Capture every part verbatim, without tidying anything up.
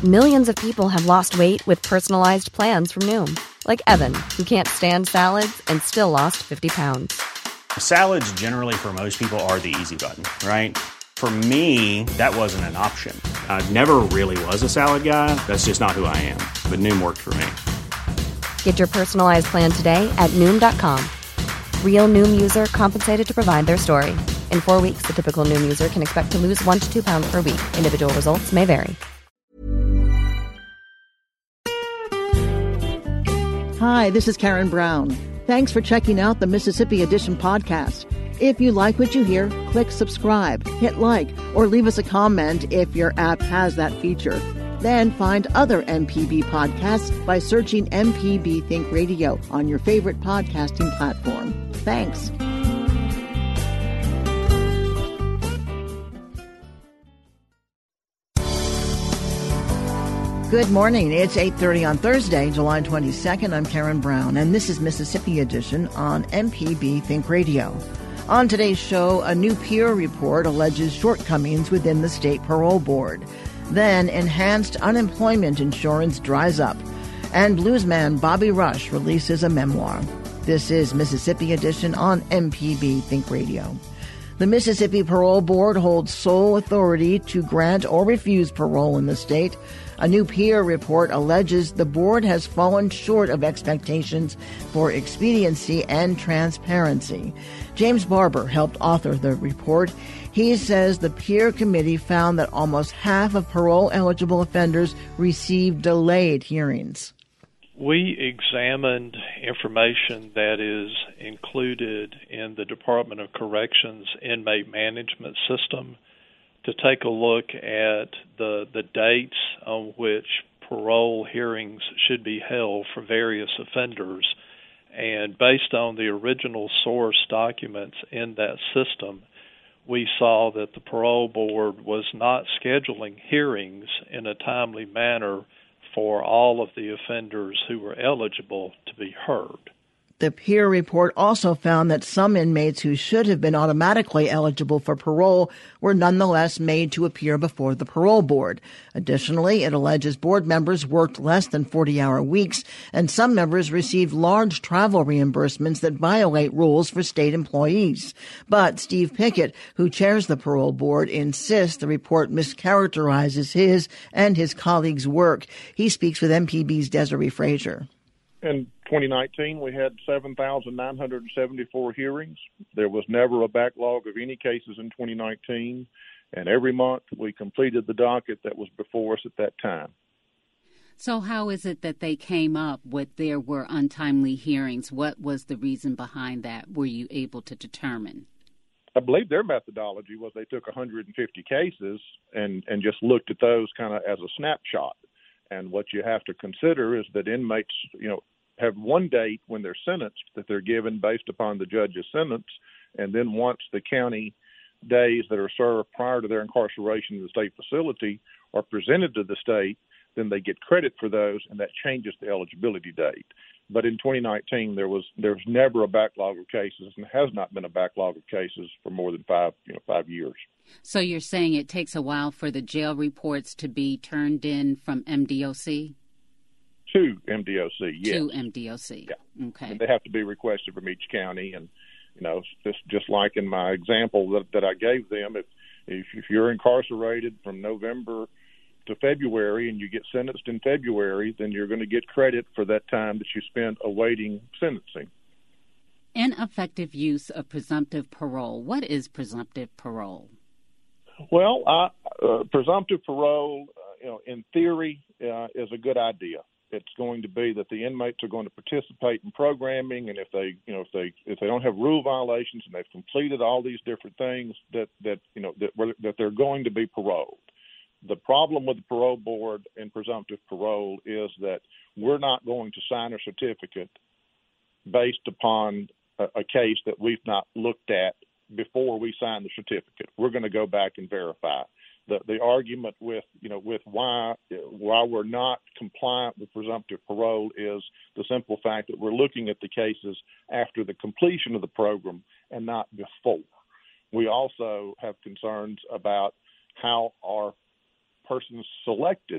Millions of people have lost weight with personalized plans from Noom. Like Evan, who can't stand salads and still lost fifty pounds. Salads generally for most people are the easy button, right? For me, that wasn't an option. I never really was a salad guy. That's just not who I am. But Noom worked for me. Get your personalized plan today at Noom dot com. Real Noom user compensated to provide their story. In four weeks, the typical Noom user can expect to lose one to two pounds per week. Individual results may vary. Hi, this is Karen Brown. Thanks for checking out the Mississippi Edition podcast. If you like what you hear, click subscribe, hit like, or leave us a comment if your app has that feature. Then find other M P B podcasts by searching M P B Think Radio on your favorite podcasting platform. Thanks. Good morning. It's eight thirty on Thursday, July twenty-second. I'm Karen Brown, and this is Mississippi Edition on M P B Think Radio. On today's show, a new peer report alleges shortcomings within the state parole board. Then, enhanced unemployment insurance dries up. And bluesman Bobby Rush releases a memoir. This is Mississippi Edition on M P B Think Radio. The Mississippi Parole Board holds sole authority to grant or refuse parole in the state. A new peer report alleges the board has fallen short of expectations for expediency and transparency. James Barber helped author the report. He says the peer committee found that almost half of parole-eligible offenders received delayed hearings. We examined information that is included in the Department of Corrections inmate management system to take a look at the the dates on which parole hearings should be held for various offenders. And based on the original source documents in that system, we saw that the parole board was not scheduling hearings in a timely manner for all of the offenders who were eligible to be heard. The peer report also found that some inmates who should have been automatically eligible for parole were nonetheless made to appear before the parole board. Additionally, it alleges board members worked less than forty-hour weeks, and some members received large travel reimbursements that violate rules for state employees. But Steve Pickett, who chairs the parole board, insists the report mischaracterizes his and his colleagues' work. He speaks with M P B's Desiree Frazier. In twenty nineteen, we had seven thousand nine hundred seventy-four hearings. There was never a backlog of any cases in twenty nineteen, and every month we completed the docket that was before us at that time. So how is it that they came up with there were untimely hearings? What was the reason behind that? Were you able to determine? I believe their methodology was they took one hundred fifty cases and, and just looked at those kind of as a snapshot. And what you have to consider is that inmates, you know, have one date when they're sentenced that they're given based upon the judge's sentence, and then once the county days that are served prior to their incarceration in the state facility are presented to the state, then they get credit for those, and that changes the eligibility date. But in twenty nineteen, there was there was never a backlog of cases, and has not been a backlog of cases for more than five you know five years. So you're saying it takes a while for the jail reports to be turned in from M D O C? To M D O C, yes. To M D O C. Yeah. Okay. And they have to be requested from each county, and you know, just just like in my example that, that I gave them, if, if if you're incarcerated from November to February and you get sentenced in February, then you're going to get credit for that time that you spent awaiting sentencing. Ineffective use of presumptive parole. What is presumptive parole? Well, I, uh, presumptive parole, uh, you know, in theory, uh, is a good idea. It's going to be that the inmates are going to participate in programming, and if they, you know, if they if they don't have rule violations and they've completed all these different things, that that you know that that they're going to be paroled. The problem with the parole board and presumptive parole is that we're not going to sign a certificate based upon a, a case that we've not looked at before we sign the certificate. We're going to go back and verify. The the argument with you know with why why we're not compliant with presumptive parole is the simple fact that we're looking at the cases after the completion of the program and not before. We also have concerns about how our persons selected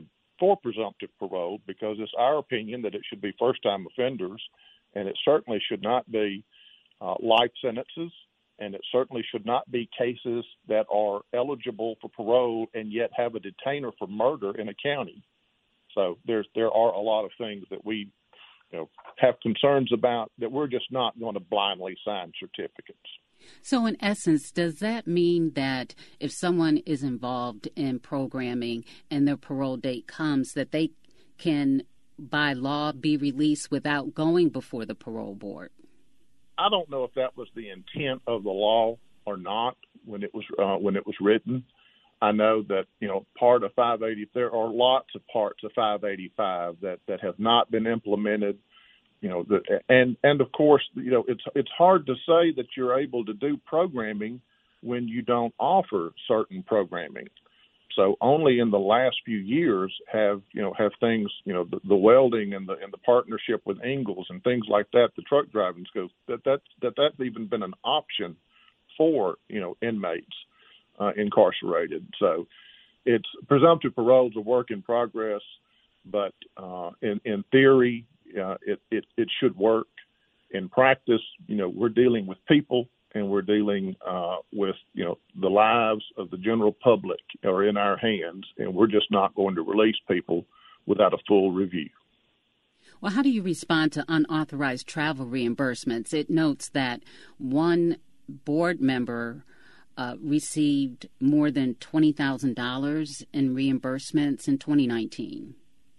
for presumptive parole because it's our opinion that it should be first-time offenders, and it certainly should not be uh, life sentences, and it certainly should not be cases that are eligible for parole and yet have a detainer for murder in a county. So there's there are a lot of things that we you know, have concerns about that we're just not going to blindly sign certificates. So in essence, does that mean that if someone is involved in programming and their parole date comes, that they can, by law, be released without going before the parole board? I don't know if that was the intent of the law or not when it was uh, when it was written. I know that, you know, part of five eighty, there are lots of parts of five eighty-five that, that have not been implemented. You know, the, and and of course, you know, it's it's hard to say that you're able to do programming when you don't offer certain programming. So only in the last few years have you know have things you know the, the welding and the and the partnership with Ingalls and things like that, the truck driving schools, that that that that's even been an option for you know inmates uh, incarcerated. So it's presumptive parole is a work in progress, but uh, in in theory. Uh, it, it, it should work. In practice, you know, we're dealing with people and we're dealing uh, with, you know, the lives of the general public are in our hands, and we're just not going to release people without a full review. Well, how do you respond to unauthorized travel reimbursements? It notes that one board member uh, received more than twenty thousand dollars in reimbursements in twenty nineteen.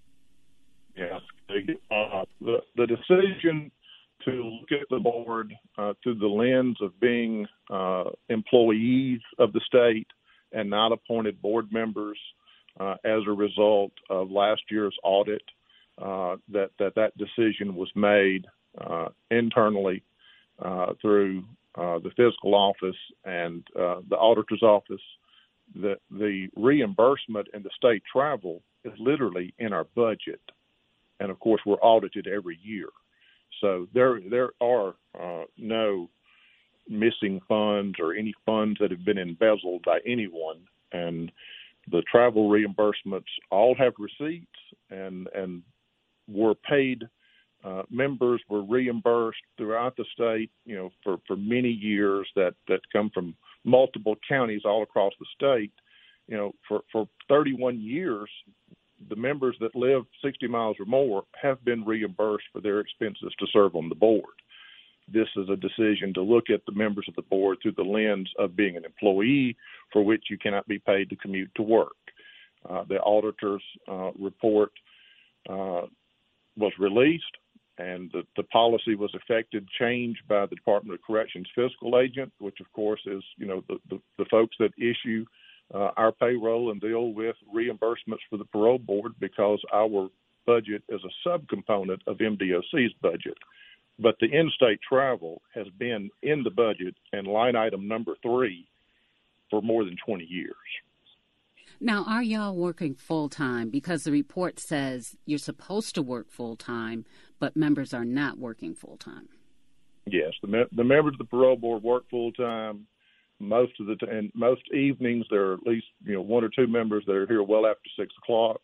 Yeah. Uh, the, the decision to look at the board uh, through the lens of being uh, employees of the state and not appointed board members uh, as a result of last year's audit, uh, that, that that decision was made uh, internally uh, through uh, the fiscal office and uh, the auditor's office. The, the reimbursement and the state travel is literally in our budget. And, of course, we're audited every year. So there there are uh, no missing funds or any funds that have been embezzled by anyone. And the travel reimbursements all have receipts and, and were paid. Uh, members were reimbursed throughout the state, you know, for, for many years that, that come from multiple counties all across the state. You know, for, for thirty-one years, the members that live sixty miles or more have been reimbursed for their expenses to serve on the board. This is a decision to look at the members of the board through the lens of being an employee for which you cannot be paid to commute to work. Uh, the auditor's uh, report uh, was released, and the, the policy was effected, changed by the Department of Corrections fiscal agent, which, of course, is, you know, the, the, the folks that issue Uh, our payroll and deal with reimbursements for the parole board because our budget is a subcomponent of M D O C's budget. But the in-state travel has been in the budget and line item number three for more than twenty years. Now, are y'all working full-time? Because the report says you're supposed to work full-time, but members are not working full-time. Yes, the, me- the members of the parole board work full-time. Most of the t- and most evenings, there are at least you know one or two members that are here well after six o'clock.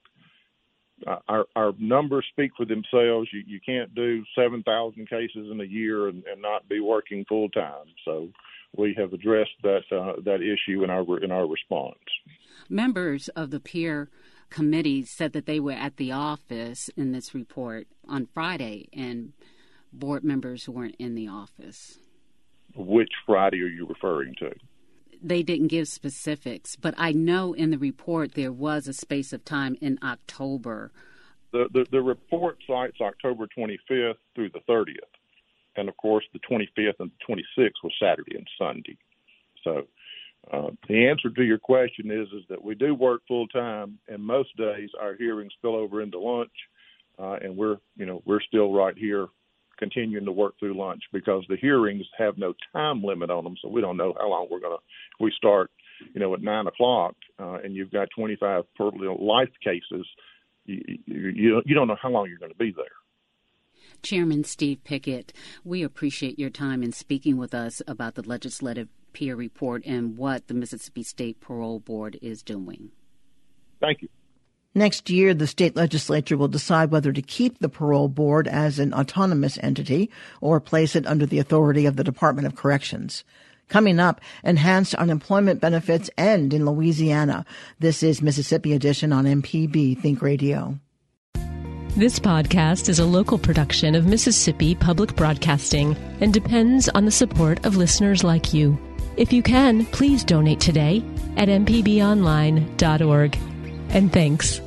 Uh, our our numbers speak for themselves. You you can't do seven thousand cases in a year and, and not be working full time. So we have addressed that uh, that issue in our in our response. Members of the peer committee said that they were at the office in this report on Friday, and board members weren't in the office. Which Friday are you referring to? They didn't give specifics, but I know in the report there was a space of time in October. The the, the report cites October twenty-fifth through the thirtieth. And, of course, the twenty-fifth and the twenty-sixth was Saturday and Sunday. So uh, the answer to your question is is that we do work full-time, and most days our hearings spill over into lunch, uh, and we're, you know, we're still right here continuing to work through lunch because the hearings have no time limit on them, so we don't know how long we're going to. If we start, you know, at nine o'clock, uh, and you've got twenty-five per life cases, you, you you don't know how long you're going to be there. Chairman Steve Pickett, we appreciate your time in speaking with us about the legislative peer report and what the Mississippi State Parole Board is doing. Thank you. Next year, the state legislature will decide whether to keep the parole board as an autonomous entity or place it under the authority of the Department of Corrections. Coming up, enhanced unemployment benefits end in Louisiana. This is Mississippi Edition on M P B Think Radio. This podcast is a local production of Mississippi Public Broadcasting and depends on the support of listeners like you. If you can, please donate today at m p b online dot org. And thanks.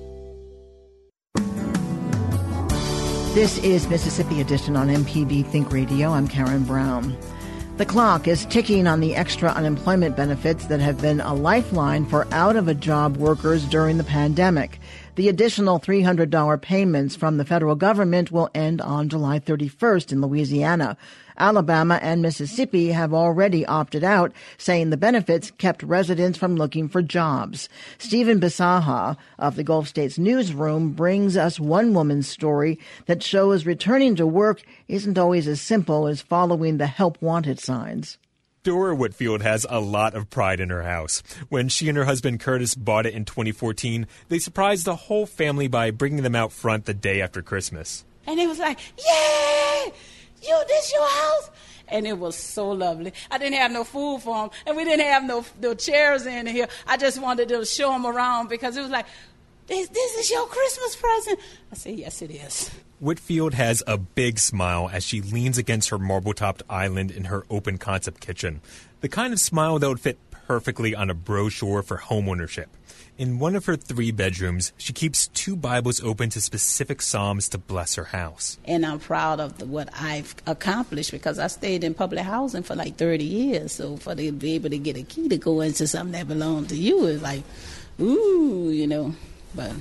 This is Mississippi Edition on M P B Think Radio. I'm Karen Brown. The clock is ticking on the extra unemployment benefits that have been a lifeline for out-of-a-job workers during the pandemic. The additional three hundred dollars payments from the federal government will end on July thirty-first in Louisiana. Alabama and Mississippi have already opted out, saying the benefits kept residents from looking for jobs. Stephen Bisaha of the Gulf States Newsroom brings us one woman's story that shows returning to work isn't always as simple as following the help wanted signs. Dora Whitfield has a lot of pride in her house. When she and her husband Curtis bought it in twenty fourteen, they surprised the whole family by bringing them out front the day after Christmas. And it was like, yay! You, this your house? And it was so lovely. I didn't have no food for them, and we didn't have no, no chairs in here. I just wanted to show them around because it was like, this, this is your Christmas present. I said, yes, it is. Whitfield has a big smile as she leans against her marble-topped island in her open-concept kitchen. The kind of smile that would fit perfectly on a brochure for homeownership. In one of her three bedrooms, she keeps two Bibles open to specific psalms to bless her house. And I'm proud of the, what I've accomplished because I stayed in public housing for like thirty years. So for to be able to get a key to go into something that belonged to you is like, ooh, you know. But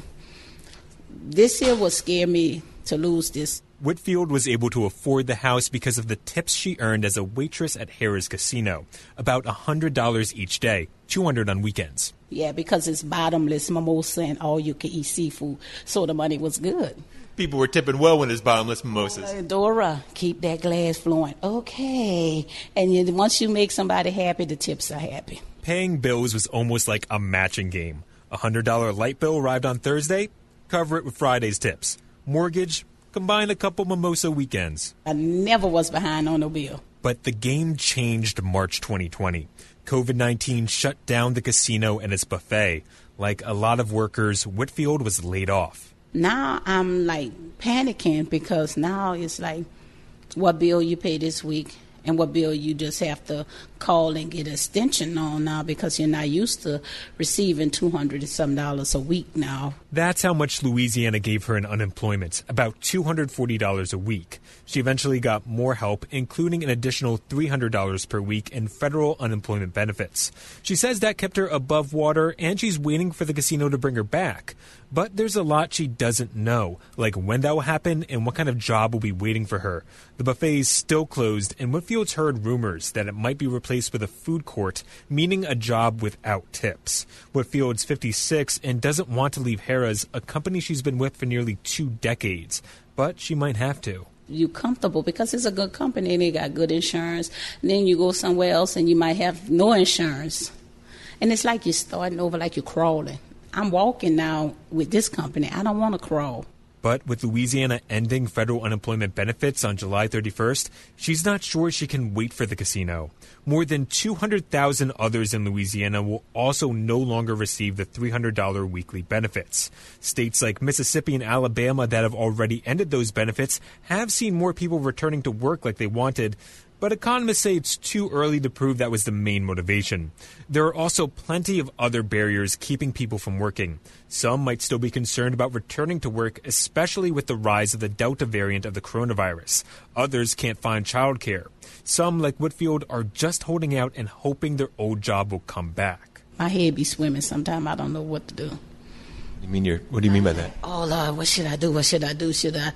this year will scare me to lose this. Whitfield was able to afford the house because of the tips she earned as a waitress at Harrah's Casino, about one hundred dollars each day, two hundred dollars on weekends. Yeah, because it's bottomless mimosa and all-you-can-eat seafood, so the money was good. People were tipping well when it's bottomless mimosas. Uh, Dora, keep that glass flowing. Okay. And you, once you make somebody happy, the tips are happy. Paying bills was almost like a matching game. A one hundred dollars light bill arrived on Thursday, cover it with Friday's tips. Mortgage, combine a couple mimosa weekends. I never was behind on no bill. But the game changed March twenty twenty. covid nineteen shut down the casino and its buffet. Like a lot of workers, Whitfield was laid off. Now I'm like panicking because now it's like what bill you pay this week and what bill you just have to call and get an extension on now because you're not used to receiving two hundred and some dollars a week now. That's how much Louisiana gave her in unemployment, about two hundred forty dollars a week. She eventually got more help, including an additional three hundred dollars per week in federal unemployment benefits. She says that kept her above water, and she's waiting for the casino to bring her back. But there's a lot she doesn't know, like when that will happen and what kind of job will be waiting for her. The buffet is still closed, and Whitfield's heard rumors that it might be replaced with a food court, meaning a job without tips. Whitfield's fifty-six and doesn't want to leave Harrah's, a company she's been with for nearly two decades. But she might have to. You're comfortable because it's a good company and they got good insurance. And then you go somewhere else and you might have no insurance. And it's like you're starting over like you're crawling. I'm walking now with this company. I don't want to crawl. But with Louisiana ending federal unemployment benefits on July thirty-first, she's not sure she can wait for the casino. More than two hundred thousand others in Louisiana will also no longer receive the three hundred dollars weekly benefits. States like Mississippi and Alabama that have already ended those benefits have seen more people returning to work like they wanted. But economists say it's too early to prove that was the main motivation. There are also plenty of other barriers keeping people from working. Some might still be concerned about returning to work, especially with the rise of the Delta variant of the coronavirus. Others can't find childcare. Some, like Whitfield, are just holding out and hoping their old job will come back. My head be swimming sometimes. I don't know what to do. What do you mean, you're, what do you mean by that? Oh, Lord, what should I do? What should I do? Should I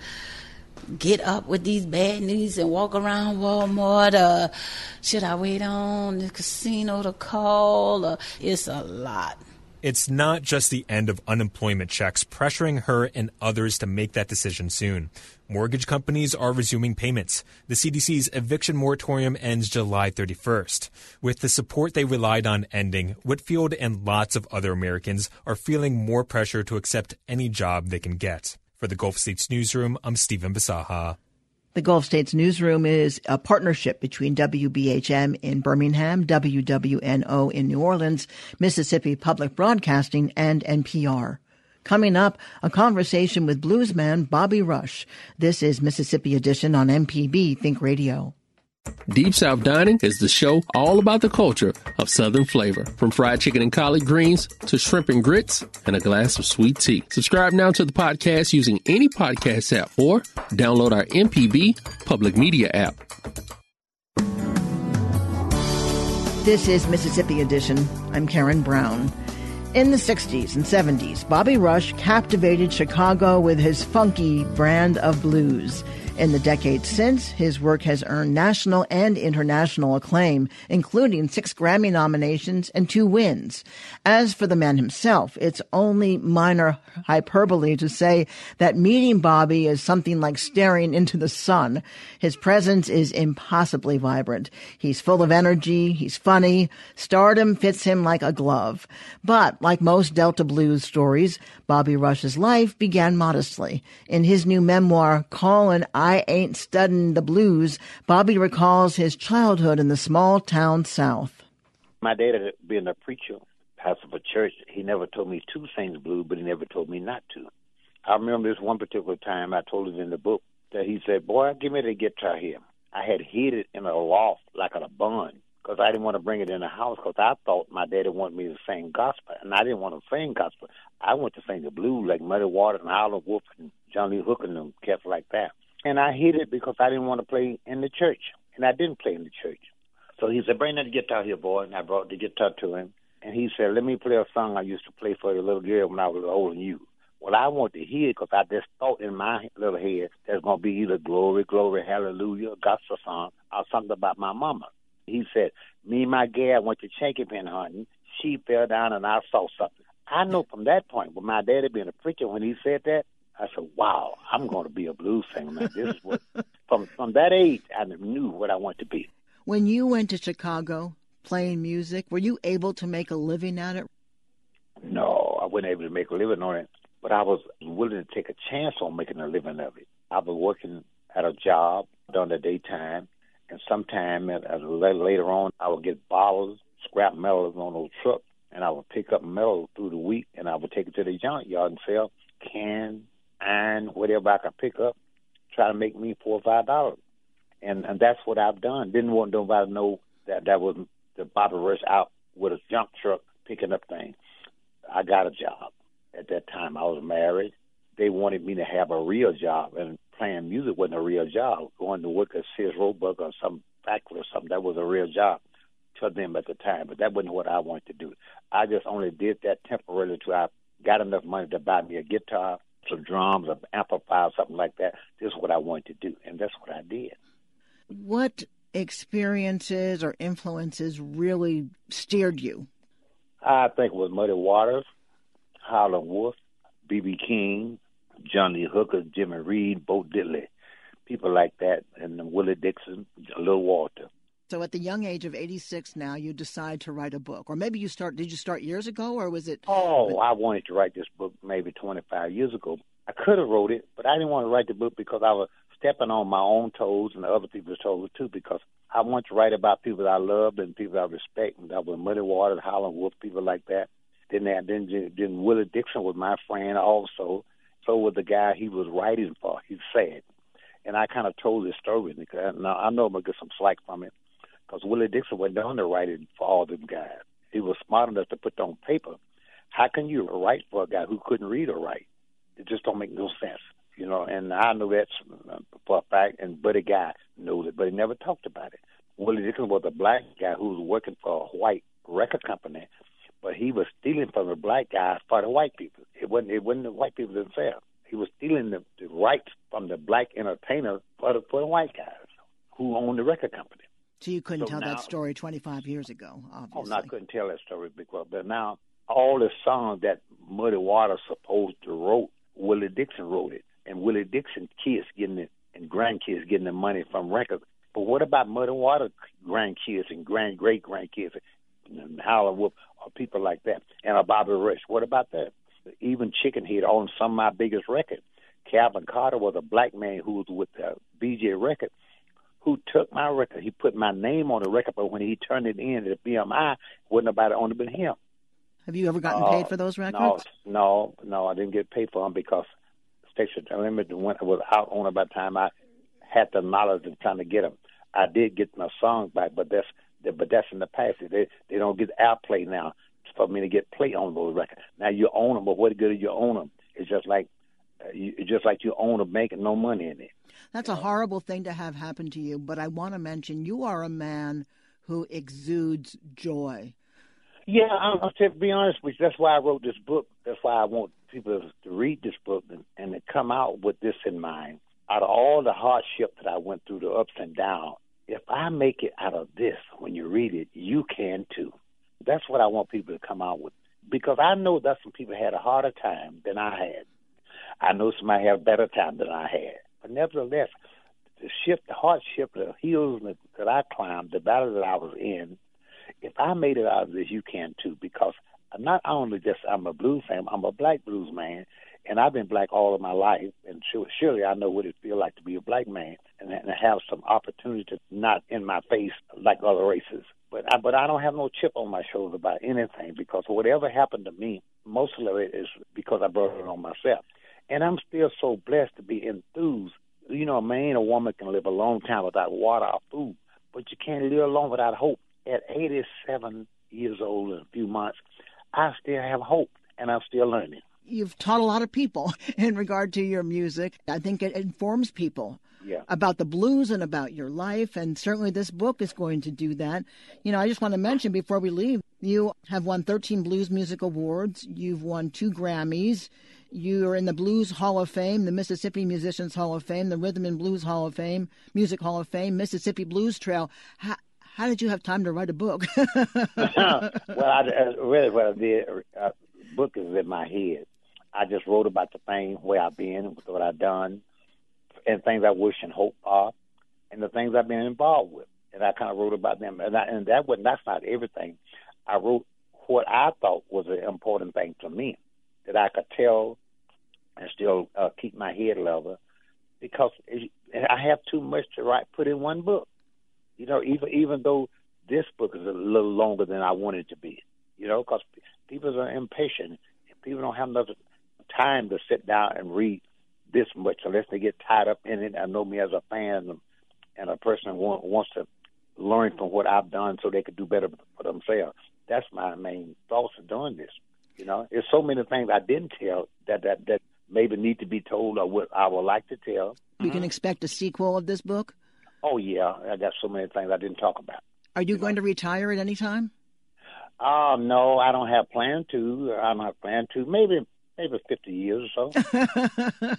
get up with these bad knees and walk around Walmart? Uh, should I wait on the casino to call? Uh, it's a lot. It's not just the end of unemployment checks pressuring her and others to make that decision soon. Mortgage companies are resuming payments. The C D C's eviction moratorium ends July thirty-first. With the support they relied on ending, Whitfield and lots of other Americans are feeling more pressure to accept any job they can get. For the Gulf States Newsroom, I'm Stephen Basaha. The Gulf States Newsroom is a partnership between W B H M in Birmingham, W W N O in New Orleans, Mississippi Public Broadcasting, and N P R. Coming up, a conversation with bluesman Bobby Rush. This is Mississippi Edition on M P B Think Radio. Deep South Dining is the show all about the culture of Southern flavor, from fried chicken and collard greens to shrimp and grits and a glass of sweet tea. Subscribe now to the podcast using any podcast app or download our M P B Public Media app. This is Mississippi Edition. I'm Karen Brown. In the sixties and seventies, Bobby Rush captivated Chicago with his funky brand of blues. In the decades since, his work has earned national and international acclaim, including six Grammy nominations and two wins. As for the man himself, it's only minor hyperbole to say that meeting Bobby is something like staring into the sun. His presence is impossibly vibrant. He's full of energy. He's funny. Stardom fits him like a glove. But like most Delta blues stories, Bobby Rush's life began modestly. In his new memoir, Callin' I Ain't Studying the Blues, Bobby recalls his childhood in the small town South. My dad, being a preacher, pastor of a church, he never told me to sing blues, but he never told me not to. I remember this one particular time, I told it in the book, that he said, boy, give me the guitar here. I had hid it in a loft like a bun because I didn't want to bring it in the house because I thought my daddy wanted me to sing gospel, and I didn't want to sing gospel. I wanted to sing the blues like Muddy Waters and Howlin' Wolf and Johnny Hook and them cats like that. And I hid it because I didn't want to play in the church, and I didn't play in the church. So he said, bring that guitar here, boy, and I brought the guitar to him. And he said, let me play a song I used to play for the little girl when I was older than you. Well, I wanted to hear it because I just thought in my little head there's going to be either glory, glory, hallelujah, a gospel song, or something about my mama. He said, me and my gal went to Chinky Pin hunting. She fell down and I saw something. I know from that point, with my daddy being a preacher, when he said that, I said, wow, I'm going to be a blues singer, man. This is what, from, from that age, I knew what I wanted to be. When you went to Chicago playing music, were you able to make a living at it? No, I wasn't able to make a living on it, but I was willing to take a chance on making a living of it. I was working at a job during the daytime, and sometime at, at later on, I would get bottles, scrap metals on those trucks, and I would pick up metal through the week, and I would take it to the junkyard and sell cans, iron, whatever I could pick up, try to make me four or five dollars. And and that's what I've done. Didn't want nobody to know that that was the Bobby Rush out with a junk truck picking up things. I got a job. At that time, I was married. They wanted me to have a real job, and playing music wasn't a real job. Going to work at Sears Roebuck or some factory or something, that was a real job to them at the time. But that wasn't what I wanted to do. I just only did that temporarily until I got enough money to buy me a guitar, some drums, an amplifier, something like that. This is what I wanted to do, and that's what I did. What experiences or influences really steered you? I think it was Muddy Waters, Howlin' Wolf, B B King, Johnny Hooker, Jimmy Reed, Bo Diddley, people like that, and Willie Dixon, Little Walter. So at the young age of eighty-six now, you decide to write a book. Or maybe you start, did you start years ago, or was it? Oh, I wanted to write this book maybe twenty-five years ago. I could have wrote it, but I didn't want to write the book because I was stepping on my own toes and the other people's toes too, because I want to write about people that I loved and people I respect, and that was Muddy Waters, Howlin' Wolf, people like that. Then, then, then Willie Dixon was my friend also. So was the guy he was writing for. He's sad. And I kind of told this story. Now, I know I'm going to get some slack from it, because Willie Dixon went down there writing for all them guys. He was smart enough to put on paper. How can you write for a guy who couldn't read or write? It just don't make no sense, you know. And I know that's for a fact, and Buddy Guy knows it, but he never talked about it. Willie Dixon was a black guy who was working for a white record company, but he was stealing from the black guys for the white people. It wasn't it wasn't the white people themselves. He was stealing the, the rights from the black entertainers for the, for the white guys who owned the record company. So you couldn't so tell now, that story twenty-five years ago, obviously. Oh, no, I couldn't tell that story because, but now all the songs that Muddy Waters supposed to wrote, Willie Dixon wrote it. And Willie Dixon kids getting it and grandkids getting the money from records. But what about Muddy Waters grandkids and grand great grandkids and Howlin' Wolf or people like that? And a Bobby Rush. What about that? Even Chicken Head on some of my biggest records. Calvin Carter was a black man who was with the B J Records, who took my record. He put my name on the record, but when he turned it in to B M I, wasn't nobody only but him. Have you ever gotten uh, paid for those records? No, no, no, I didn't get paid for them because Station Unlimited was out on it by the time I had the knowledge of trying to get them. I did get my songs back, but that's but that's in the past. They they don't get airplay now for me to get play on those records. Now you own them, but what good is you own them? It's just like uh, you, it's just like you own them, making no money in it. That's a horrible thing to have happen to you, but I want to mention you are a man who exudes joy. Yeah, I'm, to be honest with you, that's why I wrote this book. That's why I want people to read this book and, and to come out with this in mind. Out of all the hardship that I went through, the ups and downs, if I make it out of this when you read it, you can too. That's what I want people to come out with. Because I know that some people had a harder time than I had. I know somebody had a better time than I had. But nevertheless, the shift, the hardship, the hills that I climbed, the battle that I was in, if I made it out of this, you can too. Because not only just I'm a blues fan, I'm a black blues man, and I've been black all of my life. And sure, surely I know what it feels like to be a black man and, and have some opportunity to not in my face like other races. But I, but I don't have no chip on my shoulder about anything because whatever happened to me, most of it is because I brought it on myself. And I'm still so blessed to be enthused. You know, a man or woman can live a long time without water or food, but you can't live long without hope. At eighty-seven years old in a few months, I still have hope, and I'm still learning. You've taught a lot of people in regard to your music. I think it informs people yeah. about the blues and about your life, and certainly this book is going to do that. You know, I just want to mention before we leave, you have won thirteen Blues Music Awards. You've won two Grammys. You're in the Blues Hall of Fame, the Mississippi Musicians Hall of Fame, the Rhythm and Blues Hall of Fame, Music Hall of Fame, Mississippi Blues Trail. How, how did you have time to write a book? Well, I, really what I did, a book is in my head. I just wrote about the things where I've been, what I've done, and things I wish and hope are, and the things I've been involved with. And I kind of wrote about them. And, I, and that was, that's not everything. I wrote what I thought was an important thing to me that I could tell and still uh, keep my head level, because I have too much to write, put in one book. You know, even even though this book is a little longer than I want it to be, you know, because people are impatient. People don't have enough time to sit down and read this much unless they get tied up in it. I know me as a fan and a person who wants to learn from what I've done so they could do better for themselves. That's my main thoughts of doing this. You know, there's so many things I didn't tell that that, that maybe need to be told or what I would like to tell. We can expect a sequel of this book? Oh, yeah. I got so many things I didn't talk about. Are you, you going know? to retire at any time? Oh, uh, no, I don't have plan to. I don't have plan to. Maybe maybe fifty years or so.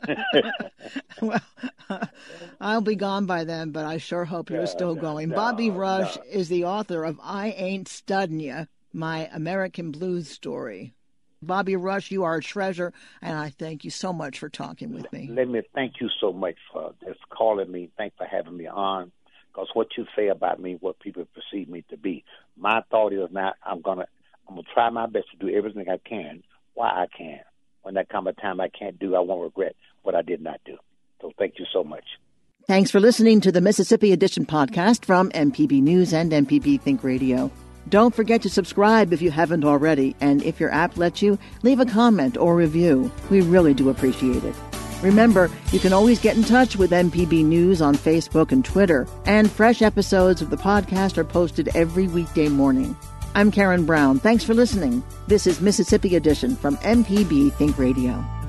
Well, uh, I'll be gone by then, but I sure hope you're no, still no, going. No, Bobby Rush no. is the author of I Ain't Studdin' Ya, My American Blues Story. Bobby Rush, you are a treasure, and I thank you so much for talking with me. Let me thank you so much for just calling me. Thanks for having me on, because what you say about me, what people perceive me to be. My thought is now I'm gonna I'm gonna try my best to do everything I can while I can. When that comes a time I can't do, I won't regret what I did not do. So thank you so much. Thanks for listening to the Mississippi Edition podcast from M P B News and M P B Think Radio. Don't forget to subscribe if you haven't already, and if your app lets you, leave a comment or review. We really do appreciate it. Remember, you can always get in touch with M P B News on Facebook and Twitter, and fresh episodes of the podcast are posted every weekday morning. I'm Karen Brown. Thanks for listening. This is Mississippi Edition from M P B Think Radio.